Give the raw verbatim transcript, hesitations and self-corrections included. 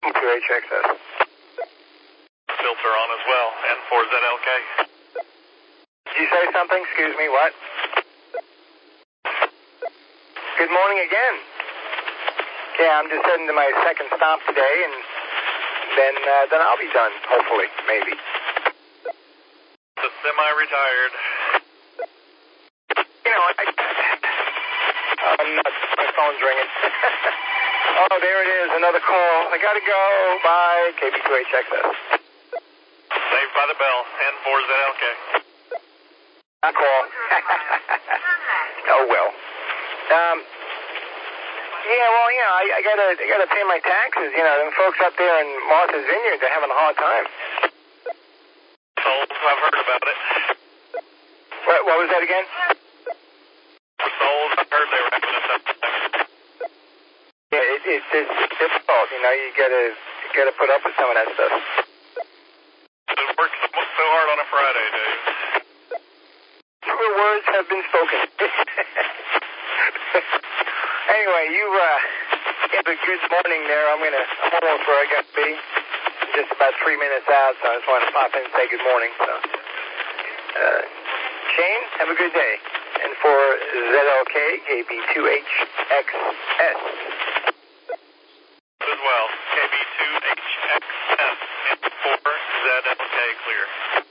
two H X S. Filter on as well, N four Z L K. Did you say something? Excuse me, what? Good morning again. Yeah, I'm just heading to my second stop today, and then uh, then I'll be done, hopefully, maybe. The semi-retired. You know, I... Oh, nuts. My phone's ringing. Oh, there it is, another call. I gotta go. Bye, K B two H X S. Saved by the bell, N four Z L K. I call. Oh, well. Um... Yeah, well, you know, I, I gotta, I gotta pay my taxes. You know, them folks up there in Martha's Vineyard, they're having a hard time. Sold, I've heard about it. What, what was that again? Sold, I've heard they were having a tough time. Yeah, it, it, it's difficult. You know, you gotta, you gotta put up with some of that stuff. It works so hard on a Friday, Dave. Truer words have been spoken. Anyway, you uh, have a good morning there. I'm gonna, I'm almost where I got to be. I'm just about three minutes out, so I just wanted to pop in and say good morning. So, uh, Shane, have a good day. And for Z L K, K B two H X S. As well, K B two H X S and four Z L K clear.